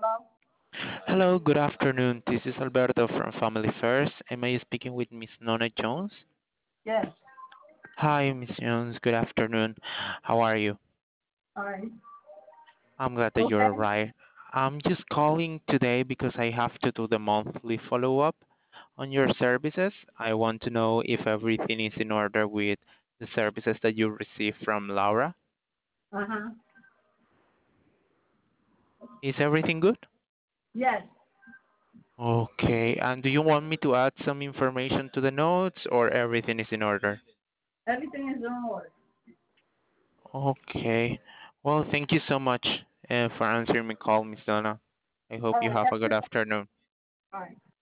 Hello, good afternoon. This is Alberto from Family First. Am I speaking with Miss Nona Jones? Yes. Hi, Miss Jones. Good afternoon. How are you? Fine. I'm glad that you're Okay. right. I'm just calling today because I have to do the monthly follow-up on your services. I want to know if everything is in order with the services that you receive from Laura. Uh-huh. Is everything good? Yes. Okay. And do you want me to add some information to the notes or everything is in order? Everything is in order. Okay. Well, thank you so much for answering my call, Miss Donna. I hope All you right. have a good afternoon. All right.